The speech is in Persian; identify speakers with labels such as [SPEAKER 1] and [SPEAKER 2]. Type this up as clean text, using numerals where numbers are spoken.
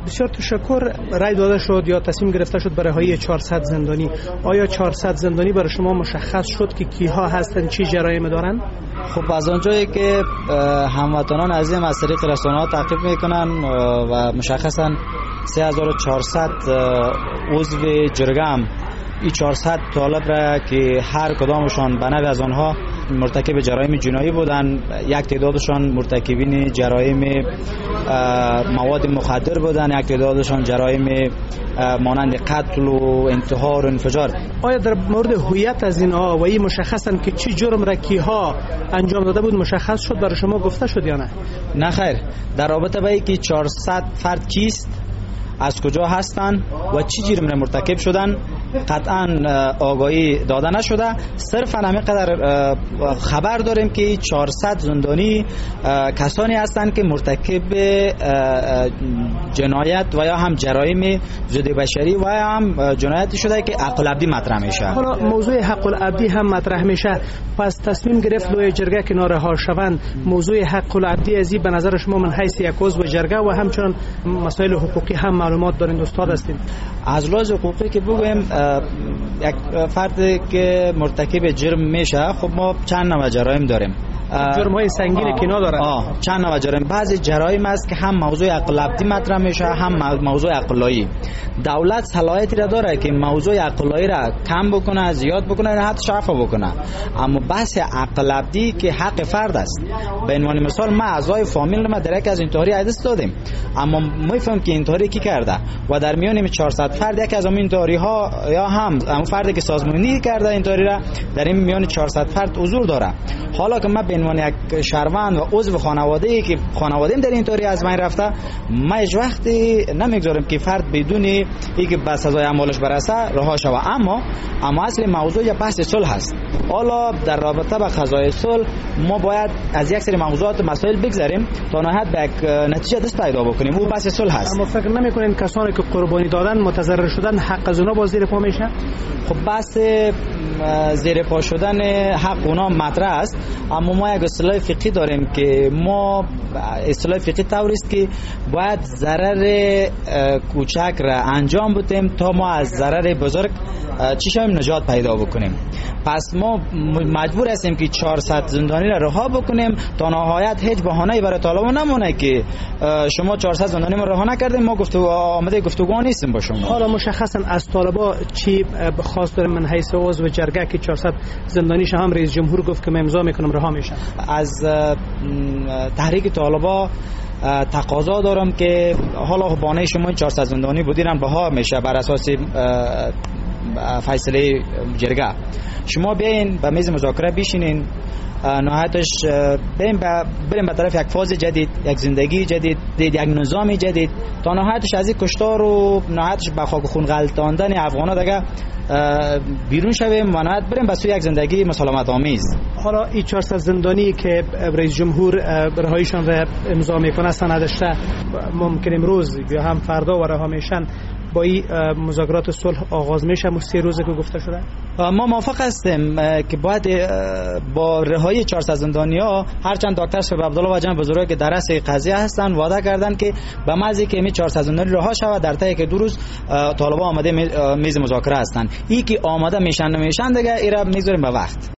[SPEAKER 1] بسیار تشکر. رای داده شد یا تصمیم گرفته شد برای رهایی 400 زندانی. آیا 400 زندانی برای شما مشخص شد که کیها هستند، چی جرایم دارن؟
[SPEAKER 2] خب از اونجایی که هموطنان عزیزم از طریق رسانه‌ها تعقیب میکنن و مشخصا 3400 عضو جرگه هم این 400 طالب را که هر کدامشان به نوع از آنها مرتکب جرایم جنایی بودن، یک تعدادشان مرتکبین جرایم مواد مخدر بودن، یک تعدادشان جرایم مانند قتل و انتحار و انفجار.
[SPEAKER 1] آیا در مورد هویت از اینها و این مشخصن که چی جرم را کیها انجام داده بود مشخص شد، برای شما گفته شد یا نه؟
[SPEAKER 2] نه خیر، در رابطه با اینکه 400 فرد کیست، از کجا هستند و چی جرم را مرتکب شدن قطعا آگاهی داده نشده. صرفا همین قدر خبر داریم که 400 زندانی کسانی هستند که مرتکب جنایت و یا هم جرایم ضد بشری و یا هم جنایتی شده که حق العبدی مطرح میشه.
[SPEAKER 1] حالا موضوع حق العبدی هم مطرح میشه، پس تصمیم گرفت لوی جرگه که نارها شوند. موضوع حق العبدی ازی به نظر شما من حیث یک عضو جرگه و همچنان مسائل حقوقی هم معلومات دارین، استاد هستین.
[SPEAKER 2] از لحاظ حقوقی که بگویم یک فردی که مرتکب جرم میشه، خب ما چند نوع جرایم داریم.
[SPEAKER 1] جرم های سنگینی که ندارن.
[SPEAKER 2] چند نوع جرایم. بعضی جرایم است که هم موضوع عقل العبدی مطرح میشه، هم موضوع عقلایی. دولت صلاحیتی را داره که موضوع عقلایی را کم بکنه، زیاد بکنه، حتی شفا بکنه. اما بحث عقل العبدی که حق فرد است. به عنوان مثال ما اعضای فامیل ما درک از انتحاری عدس دادیم، اما میفهم که انتحاری کی کرده و در میان 400 فرد یک از این انتحاری ها یا هم فردی که سازمانی کرده انتحاری را در این میان 400 فرد حضور داره. حالا که ما به عنوان یک شهروند و عضو خانواده‌ای که خانواده‌ام در این طوری از من رفته، ما هیچ وقتی نمیگذارم که فرد بدون اینکه به سزای اعمالش برسه رها شود. اما اصل موضوع یا بحث صلح است. حالا در رابطه با قضای صلح ما باید از یک سری موضوعات و مسائل بگذریم تا نهایت به یک نتیجه دست پیدا بکنیم. اون بحث صلح است.
[SPEAKER 1] اما فکر نمی‌کنین کسانی که قربانی دادن متضرر شدن حق از اونها باز زیر پا میشه؟
[SPEAKER 2] خب بحث زیر پا شدن حق اونها مطرح است، اما ما یک اصطلاح فقهی داریم که ما اصطلاح فقهی طوری است که باید ضرر کوچک را انجام بدیم تا ما از ضرر بزرگ چشم نجات پیدا بکنیم. پس ما مجبور هستیم که 400 زندانی را رها بکنیم تا نهایت هیچ بهانه‌ای برای طالبان نمونه که شما 400 زندانی ما رها نکردیم، ما آماده گفتگو نیستیم با شما.
[SPEAKER 1] حالا مشخصا از طالبا چی خواست داریم؟ من حیث عضو جرگه که 400 زندانیش هم رئیس جمهور گفت که من امضا میکنم رها میشن. از
[SPEAKER 2] تحریک طالبا تقاضا دارم که حالا بانه شما 400 زندانی بودین رها میشه بر اساس فیصله جرگه. شما بیاین به میز مذاکره بشینین، نهایتش بریم به طرف یک فاز جدید، یک زندگی جدید، یک نظام جدید تا نهایتش از این کشتار و نهایتش به خاک و خون غلطاندن افغانا دیگه بیرون شویم و نهایت بریم به سوی یک زندگی مسالمت آمیز.
[SPEAKER 1] حالا این 400 زندانی که رئیس جمهور رهاییشان را امضا میکنه سندش ممکن امروز یا هم فردا و رها میشن، با این مذاکرات صلح آغاز میشه 3 روزه که گفته شده؟
[SPEAKER 2] ما موافق هستیم که باید با رهایی 400 زندانی‌ها، هرچند دکتر شریف عبدالله و جمع بزرگی که در رأس قضیه هستند وعده کردند که به محض که می 400 زندانی رها شود در طی که 2 روز طالبان آماده میز مذاکره هستند. این که آماده میشن نمیشن دیگه ایرا میذاریم به وقت.